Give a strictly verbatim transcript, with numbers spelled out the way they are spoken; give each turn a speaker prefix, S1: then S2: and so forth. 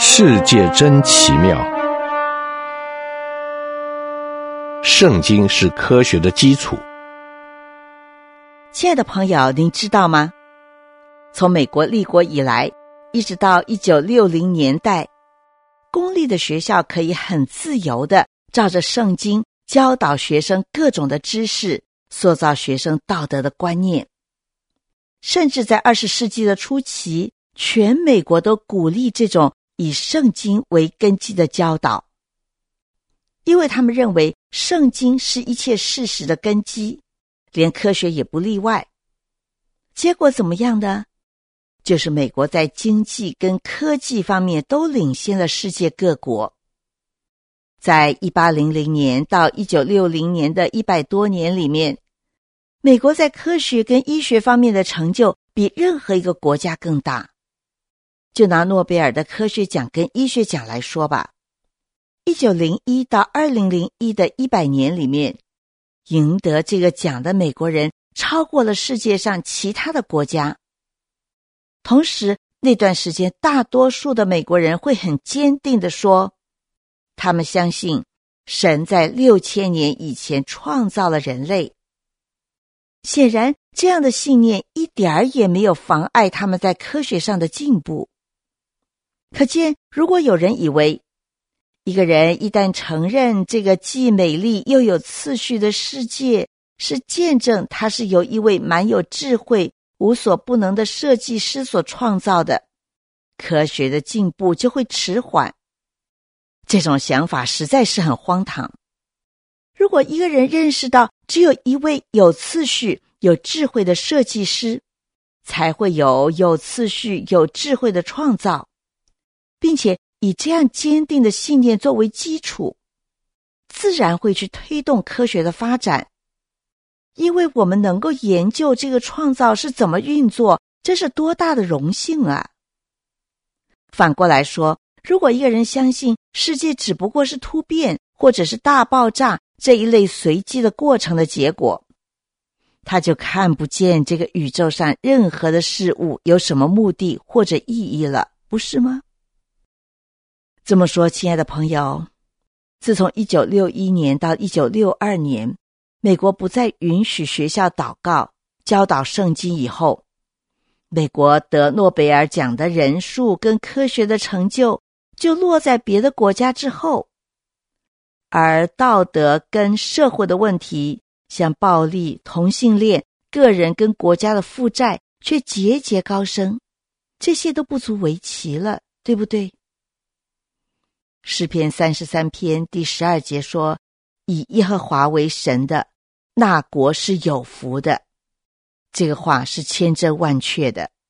S1: 世界真奇妙。圣经是科学的基础。
S2: 亲爱的朋友，您知道吗？从美国立国以来，一直到一九六零年代，公立的学校可以很自由地照着圣经教导学生各种的知识，塑造学生道德的观念。甚至在二十世纪的初期，全美国都鼓励这种以圣经为根基的教导，因为他们认为圣经是一切事实的根基，连科学也不例外。结果怎么样呢？就是美国在经济跟科技方面都领先了世界各国。在一八零零年到一九六零年的一百多年里面，美国在科学跟医学方面的成就比任何一个国家更大。就拿诺贝尔的科学奖跟医学奖来说吧，一九零一到二零零一的一百年里面，赢得这个奖的美国人超过了世界上其他的国家。同时，那段时间大多数的美国人会很坚定地说，他们相信神在六千年以前创造了人类。显然，这样的信念一点儿也没有妨碍他们在科学上的进步。可见，如果有人以为一个人一旦承认这个既美丽又有次序的世界是见证他是由一位蛮有智慧无所不能的设计师所创造的，科学的进步就会迟缓。这种想法实在是很荒唐。如果一个人认识到只有一位有次序有智慧的设计师，才会有有次序有智慧的创造，并且以这样坚定的信念作为基础，自然会去推动科学的发展。因为我们能够研究这个创造是怎么运作，这是多大的荣幸啊！反过来说，如果一个人相信世界只不过是突变或者是大爆炸这一类随机的过程的结果，他就看不见这个宇宙上任何的事物有什么目的或者意义了，不是吗？这么说，亲爱的朋友，自从一九六一年到一九六二年，美国不再允许学校祷告、教导圣经以后，美国得诺贝尔奖的人数跟科学的成就就落在别的国家之后，而道德跟社会的问题，像暴力、同性恋、个人跟国家的负债却节节高升，这些都不足为奇了，对不对？诗篇三十三篇第十二节说，以耶和华为神的，那国是有福的。这个话是千真万确的。